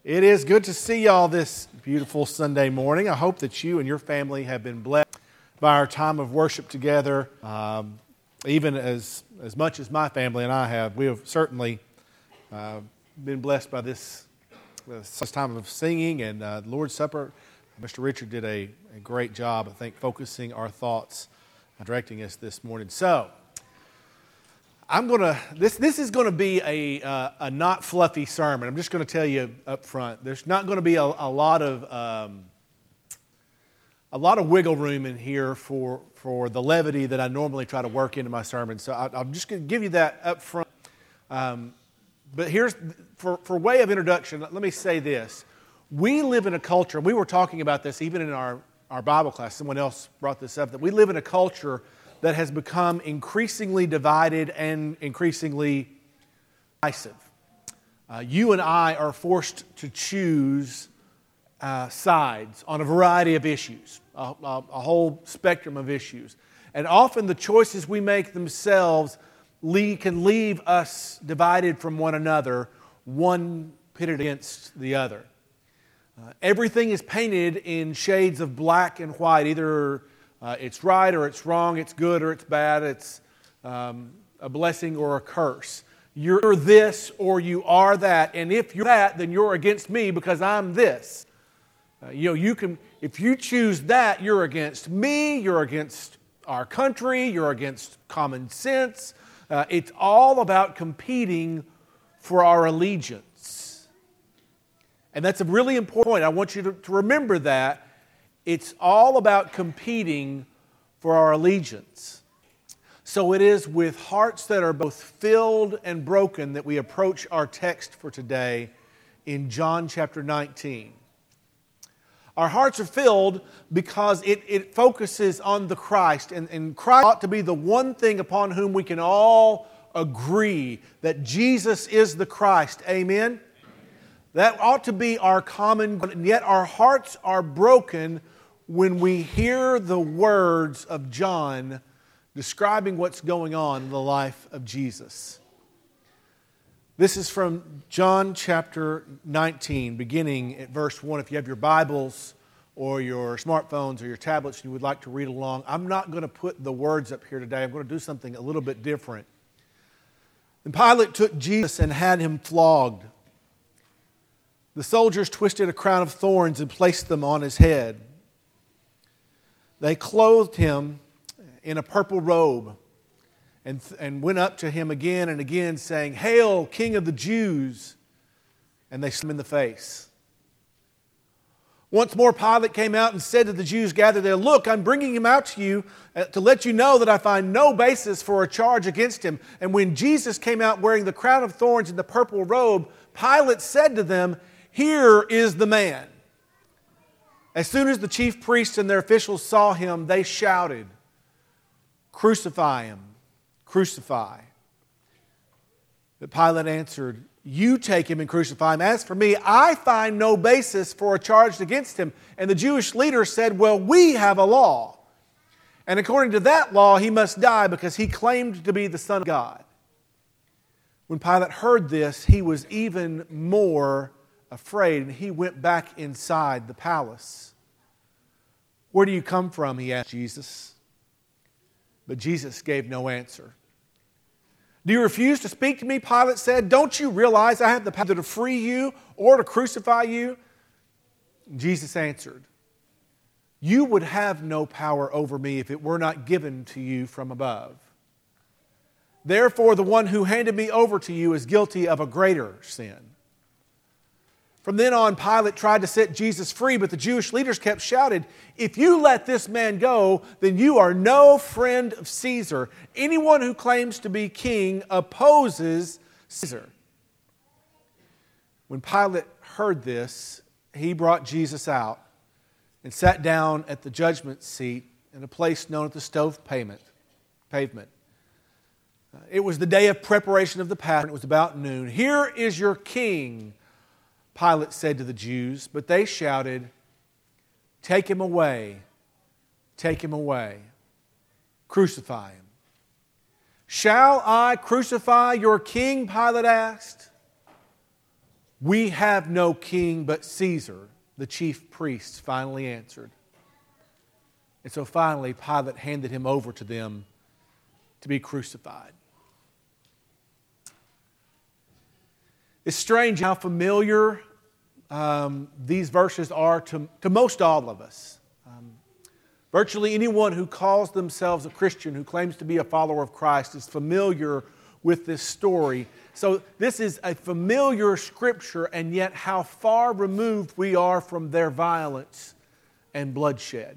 It is good to see y'all this beautiful Sunday morning. I hope that you and your family have been blessed by our time of worship together. Even as much as my family and I have, we have certainly been blessed by this time of singing and the Lord's Supper. Mr. Richard did a great job, I think, focusing our thoughts, directing us this morning. So, This is going to be a not fluffy sermon. I'm just going to tell you up front. There's not going to be a lot of wiggle room in here for the levity that I normally try to work into my sermon. So I'm just going to give you that up front. But here's for way of introduction. Let me say this: we live in a culture. We were talking about this even in our Bible class. Someone else brought this up, that we live in a culture that has become increasingly divided and increasingly divisive. You and I are forced to choose sides on a variety of issues, a whole spectrum of issues. And often the choices we make themselves can leave us divided from one another, one pitted against the other. Everything is painted in shades of black and white, either it's right or it's wrong, it's good or it's bad, it's a blessing or a curse. You're this or you are that, and if you're that, then you're against me because I'm this. If you choose that, you're against me, you're against our country, you're against common sense. It's all about competing for our allegiance. And that's a really important point. I want you to remember that. It's all about competing for our allegiance. So it is with hearts that are both filled and broken that we approach our text for today in John chapter 19. Our hearts are filled because it focuses on the Christ, and Christ ought to be the one thing upon whom we can all agree that Jesus is the Christ. Amen? That ought to be our common, and yet our hearts are broken when we hear the words of John describing what's going on in the life of Jesus. This is from John chapter 19, beginning at verse 1. If you have your Bibles or your smartphones or your tablets and you would like to read along, I'm not going to put the words up here today. I'm going to do something a little bit different. And Pilate took Jesus and had him flogged. The soldiers twisted a crown of thorns and placed them on his head. They clothed him in a purple robe and went up to him again and again, saying, "Hail, King of the Jews!" And they slapped him in the face. Once more Pilate came out and said to the Jews gathered there, "Look, I'm bringing him out to you to let you know that I find no basis for a charge against him." And when Jesus came out wearing the crown of thorns and the purple robe, Pilate said to them, "Here is the man." As soon as the chief priests and their officials saw him, they shouted, "Crucify him, crucify." But Pilate answered, "You take him and crucify him. As for me, I find no basis for a charge against him." And the Jewish leaders said, "Well, we have a law, and according to that law, he must die because he claimed to be the Son of God." When Pilate heard this, he was even more afraid, and he went back inside the palace. "Where do you come from?" he asked Jesus. But Jesus gave no answer. "Do you refuse to speak to me?" Pilate said. "Don't you realize I have the power to free you or to crucify you?" Jesus answered, "You would have no power over me if it were not given to you from above. Therefore, the one who handed me over to you is guilty of a greater sin." From then on, Pilate tried to set Jesus free, but the Jewish leaders kept shouting, "If you let this man go, then you are no friend of Caesar. Anyone who claims to be king opposes Caesar." When Pilate heard this, he brought Jesus out and sat down at the judgment seat in a place known as the Stove Pavement. It was the day of preparation of the Passover. It was about noon. "Here is your king," Pilate said to the Jews, but they shouted, "Take him away, take him away, crucify him." "Shall I crucify your king?" Pilate asked. "We have no king but Caesar," the chief priests finally answered. And so finally, Pilate handed him over to them to be crucified. It's strange how familiar these verses are to most all of us. Virtually anyone who calls themselves a Christian, who claims to be a follower of Christ, is familiar with this story. So this is a familiar scripture, and yet how far removed we are from their violence and bloodshed.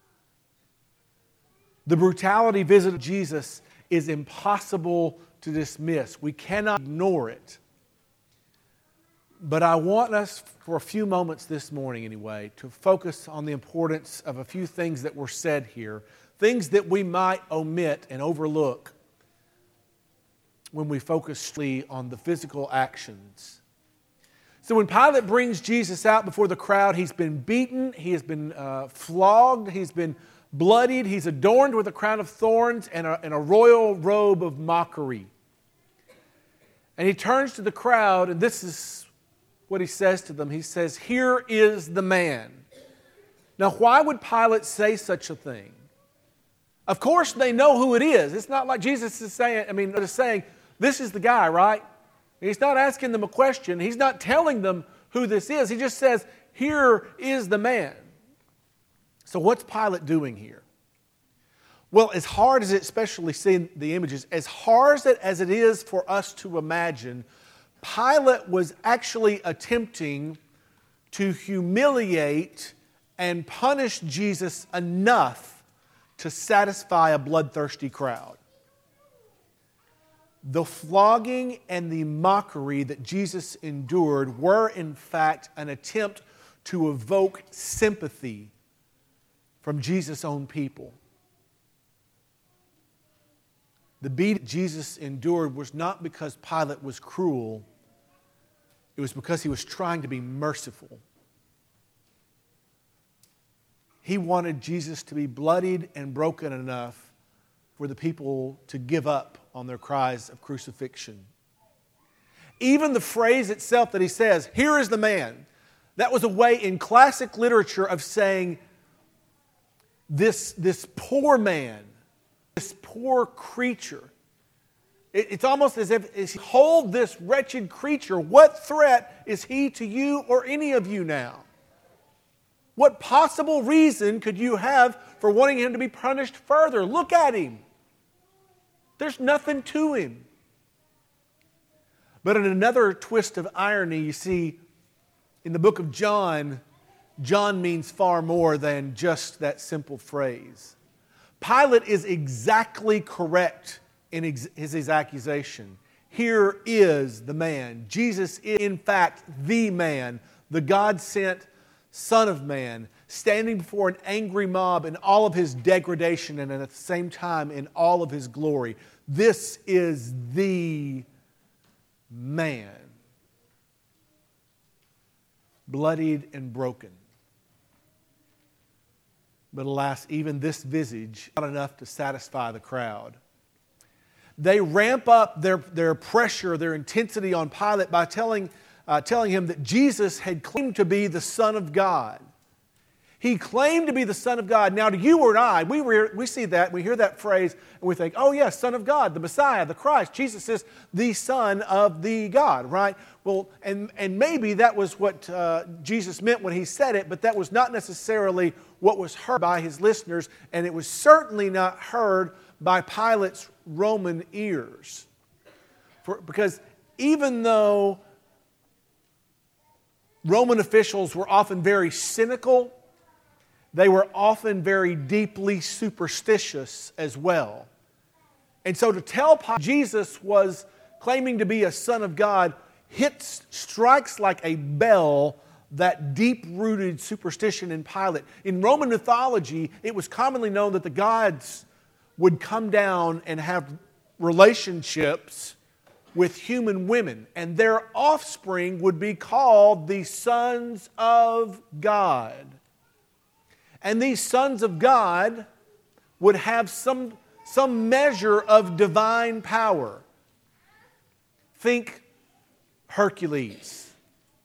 The brutality visited Jesus is impossible to dismiss. We cannot ignore it. But I want us, for a few moments this morning anyway, to focus on the importance of a few things that were said here, things that we might omit and overlook when we focus strictly on the physical actions. So when Pilate brings Jesus out before the crowd, he's been beaten, he has been flogged, he's been bloodied, he's adorned with a crown of thorns and a royal robe of mockery. And he turns to the crowd, and this is what he says to them. He says, "Here is the man." Now, why would Pilate say such a thing? Of course they know who it is. It's not like Jesus is saying, "This is the guy," right? He's not asking them a question. He's not telling them who this is. He just says, "Here is the man." So what's Pilate doing here? Well, as hard as it, especially seeing the images, as hard as it is for us to imagine, Pilate was actually attempting to humiliate and punish Jesus enough to satisfy a bloodthirsty crowd. The flogging and the mockery that Jesus endured were, in fact, an attempt to evoke sympathy from Jesus' own people. The beating Jesus endured was not because Pilate was cruel. It was because he was trying to be merciful. He wanted Jesus to be bloodied and broken enough for the people to give up on their cries of crucifixion. Even the phrase itself that he says, "Here is the man," that was a way in classic literature of saying this poor man, this poor creature. It's almost as if, "Hold this wretched creature. What threat is he to you or any of you now? What possible reason could you have for wanting him to be punished further? Look at him. There's nothing to him." But in another twist of irony, you see, in the book of John, John means far more than just that simple phrase. Pilate is exactly correct in his accusation. Here is the man. Jesus is, in fact, the man, the God-sent Son of Man, standing before an angry mob in all of his degradation and at the same time in all of his glory. This is the man, bloodied and broken. But alas, even this visage not enough to satisfy the crowd. They ramp up their pressure, their intensity on Pilate by telling him that Jesus had claimed to be the Son of God. He claimed to be the Son of God. Now, to you or I, we see that, we hear that phrase, and we think, "Oh yes, Son of God, the Messiah, the Christ. Jesus is the Son of the God," right? Well, and maybe that was what Jesus meant when he said it, but that was not necessarily what was heard by his listeners, and it was certainly not heard by Pilate's Roman ears. Because even though Roman officials were often very cynical, they were often very deeply superstitious as well. And so to tell Pilate Jesus was claiming to be a Son of God strikes like a bell that deep-rooted superstition in Pilate. In Roman mythology, it was commonly known that the gods would come down and have relationships with human women, and their offspring would be called the sons of God. And these sons of God would have some measure of divine power. Think Hercules,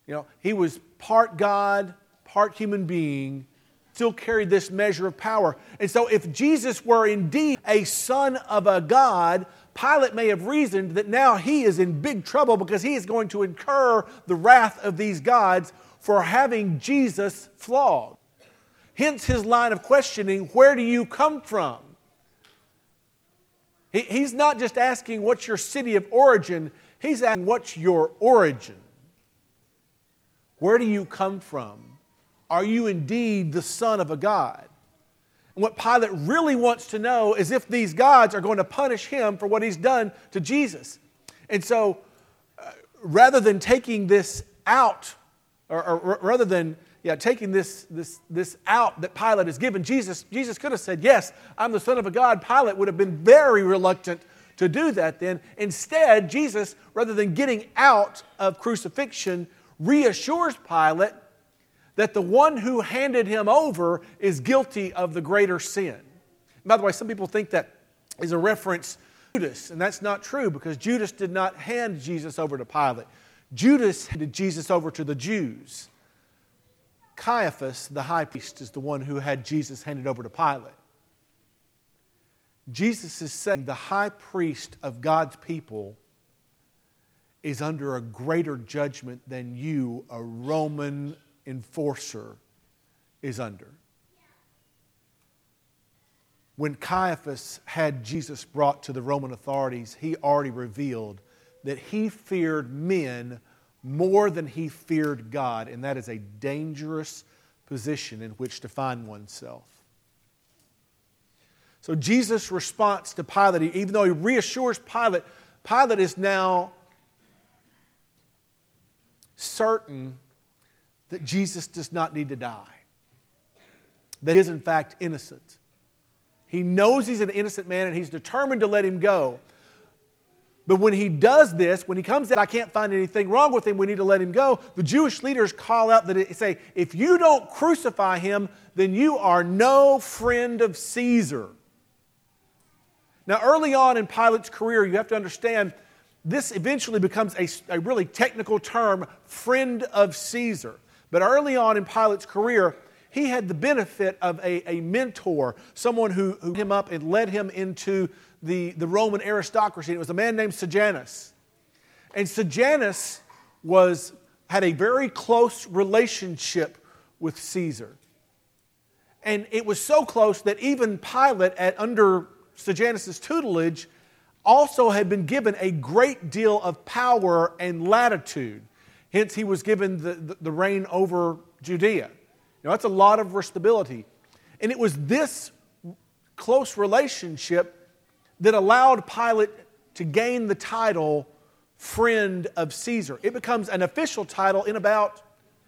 He was part God, part human being, still carried this measure of power. And so if Jesus were indeed a son of a God, Pilate may have reasoned that now he is in big trouble because he is going to incur the wrath of these gods for having Jesus flogged. Hence his line of questioning, where do you come from? He's not just asking what's your city of origin, he's asking what's your origin. Where do you come from? Are you indeed the son of a God? And what Pilate really wants to know is if these gods are going to punish him for what he's done to Jesus. And so, rather than taking this out, or rather than taking this out that Pilate has given, Jesus could have said, yes, I'm the Son of a God. Pilate would have been very reluctant to do that then. Instead, Jesus, rather than getting out of crucifixion, reassures Pilate that the one who handed him over is guilty of the greater sin. And by the way, some people think that is a reference to Judas, and that's not true because Judas did not hand Jesus over to Pilate. Judas handed Jesus over to the Jews. Caiaphas, the high priest, is the one who had Jesus handed over to Pilate. Jesus is saying the high priest of God's people is under a greater judgment than you, a Roman enforcer, is under. When Caiaphas had Jesus brought to the Roman authorities, he already revealed that he feared men more than he feared God, and that is a dangerous position in which to find oneself. So Jesus' response to Pilate, even though he reassures Pilate, Pilate is now certain that Jesus does not need to die, that he is in fact innocent. He knows he's an innocent man and he's determined to let him go. But when he does this, when he comes out, I can't find anything wrong with him, we need to let him go, the Jewish leaders call out, that say, if you don't crucify him, then you are no friend of Caesar. Now, early on in Pilate's career, you have to understand, this eventually becomes a really technical term, friend of Caesar. But early on in Pilate's career, he had the benefit of a mentor, someone who him up and led him into the Roman aristocracy. It was a man named Sejanus. And Sejanus had a very close relationship with Caesar. And it was so close that even Pilate, under Sejanus' tutelage, also had been given a great deal of power and latitude. Hence, he was given the reign over Judea. That's a lot of responsibility. And it was this close relationship that allowed Pilate to gain the title friend of Caesar. It becomes an official title in about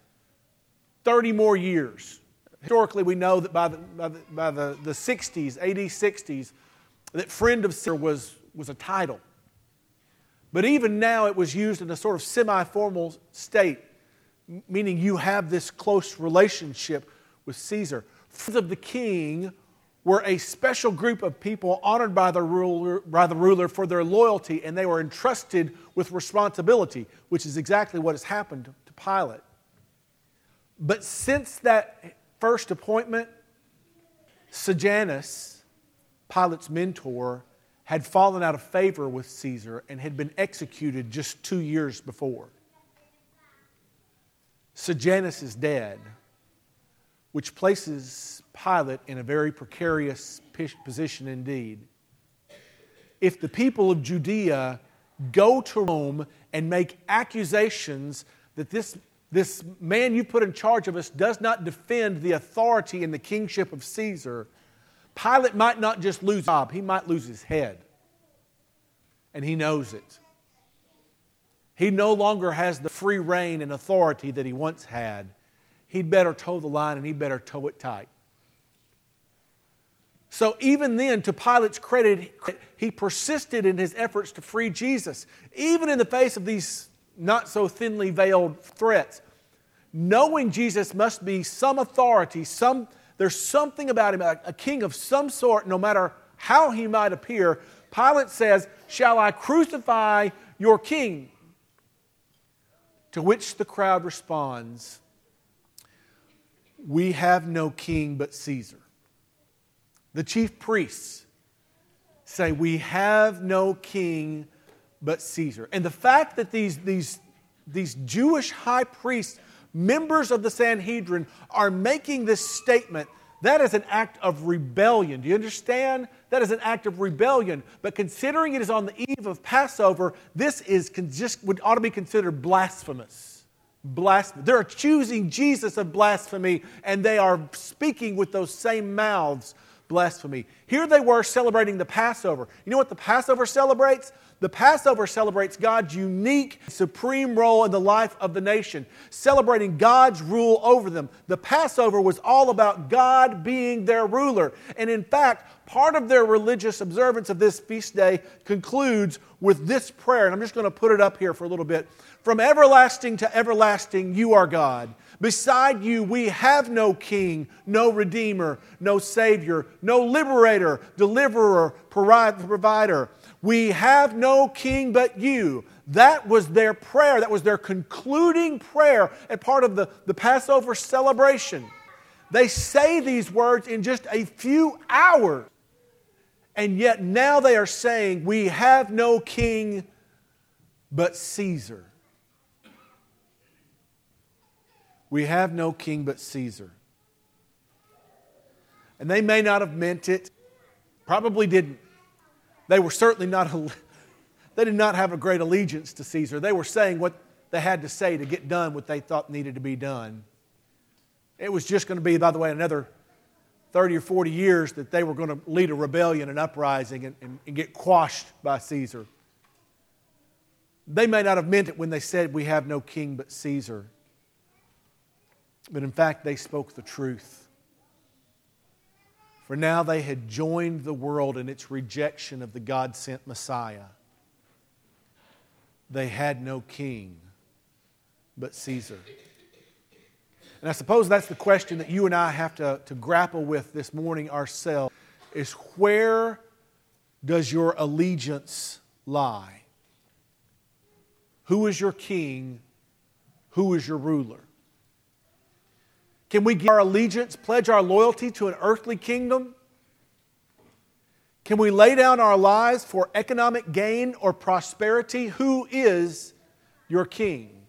30 more years. Historically, we know that by the 60s, AD 60s, that friend of Caesar was a title. But even now it was used in a sort of semi-formal state, meaning you have this close relationship with Caesar. Friends of the king were a special group of people honored by the ruler for their loyalty, and they were entrusted with responsibility, which is exactly what has happened to Pilate. But since that first appointment, Sejanus, Pilate's mentor, had fallen out of favor with Caesar and had been executed just 2 years before. Sejanus is dead, which places Pilate in a very precarious position indeed. If the people of Judea go to Rome and make accusations that this man you put in charge of us does not defend the authority and the kingship of Caesar, Pilate might not just lose his job, he might lose his head. And he knows it. He no longer has the free reign and authority that he once had. He'd better toe the line and he'd better toe it tight. So even then, to Pilate's credit, he persisted in his efforts to free Jesus, even in the face of these not so thinly veiled threats. Knowing Jesus must be some authority, there's something about him, a king of some sort, no matter how he might appear, Pilate says, "Shall I crucify your king?" To which the crowd responds, "We have no king but Caesar." The chief priests say, "We have no king but Caesar." And the fact that these Jewish high priests, members of the Sanhedrin, are making this statement, that is an act of rebellion. Do you understand? That is an act of rebellion. But considering it is on the eve of Passover, this is ought to be considered blasphemous. Blasphemy. They're accusing Jesus of blasphemy, and they are speaking with those same mouths blasphemy. Here they were celebrating the Passover. You know what the Passover celebrates? The Passover celebrates God's unique, supreme role in the life of the nation, celebrating God's rule over them. The Passover was all about God being their ruler. And in fact, part of their religious observance of this feast day concludes with this prayer. And I'm just going to put it up here for a little bit. "From everlasting to everlasting, you are God. Beside you, we have no king, no redeemer, no savior, no liberator, deliverer, provider. We have no king but you." That was their prayer. That was their concluding prayer as part of the Passover celebration. They say these words in just a few hours. And yet now they are saying, "We have no king but Caesar." We have no king but Caesar. And they may not have meant it. Probably didn't. They were certainly they did not have a great allegiance to Caesar. They were saying what they had to say to get done what they thought needed to be done. It was just going to be, by the way, another 30 or 40 years that they were going to lead a rebellion, an uprising, and get quashed by Caesar. They may not have meant it when they said, "We have no king but Caesar." But in fact, they spoke the truth. For now they had joined the world in its rejection of the God-sent Messiah. They had no king but Caesar. And I suppose that's the question that you and I have to grapple with this morning ourselves, is where does your allegiance lie? Who is your king? Who is your ruler? Can we give our allegiance, pledge our loyalty to an earthly kingdom? Can we lay down our lives for economic gain or prosperity? Who is your king?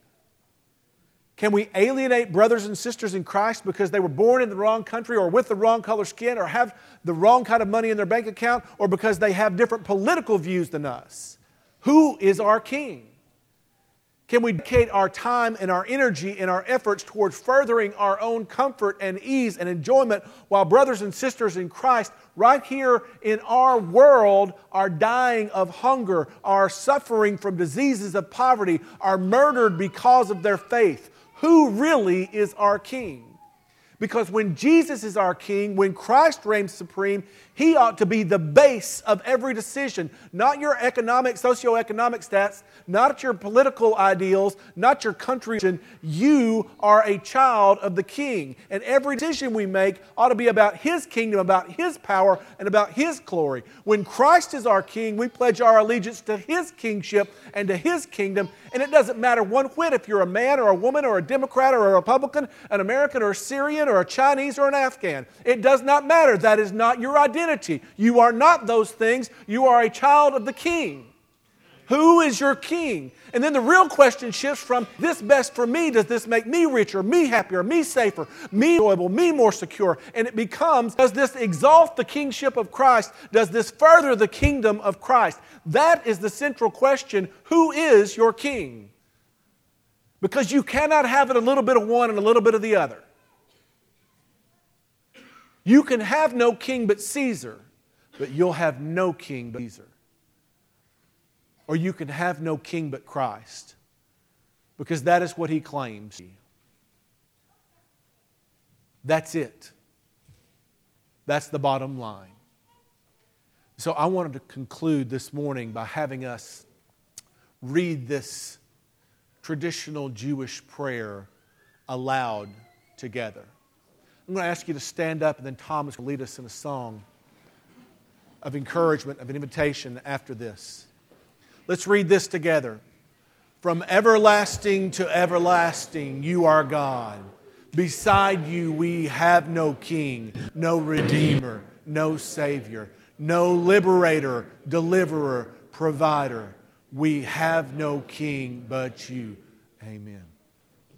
Can we alienate brothers and sisters in Christ because they were born in the wrong country or with the wrong color skin or have the wrong kind of money in their bank account or because they have different political views than us? Who is our king? Can we dedicate our time and our energy and our efforts towards furthering our own comfort and ease and enjoyment while brothers and sisters in Christ right here in our world are dying of hunger, are suffering from diseases of poverty, are murdered because of their faith? Who really is our king? Because when Jesus is our king, when Christ reigns supreme, He ought to be the base of every decision. Not your economic, socioeconomic stats, not your political ideals, not your country. You are a child of the king. And every decision we make ought to be about His kingdom, about His power, and about His glory. When Christ is our king, we pledge our allegiance to His kingship and to His kingdom. And it doesn't matter one whit if you're a man or a woman or a Democrat or a Republican, an American or a Syrian or a Chinese or an Afghan. It does not matter. That is not your identity. You are not those things. You are a child of the King. Who is your king? And then the real question shifts from, this best for me, does this make me richer, me happier, me safer, me enjoyable, me more secure? And it becomes, does this exalt the kingship of Christ? Does this further the kingdom of Christ? That is the central question. Who is your king? Because you cannot have it a little bit of one and a little bit of the other. You can have no king but Caesar, but you'll have no king but Caesar. Or you can have no king but Christ, because that is what He claims. That's it. That's the bottom line. So I wanted to conclude this morning by having us read this traditional Jewish prayer aloud together. I'm going to ask you to stand up, and then Thomas will lead us in a song of encouragement, of an invitation after this. Let's read this together. From everlasting to everlasting, you are God. Beside you, we have no king, no redeemer, no savior, no liberator, deliverer, provider. We have no king but you. Amen.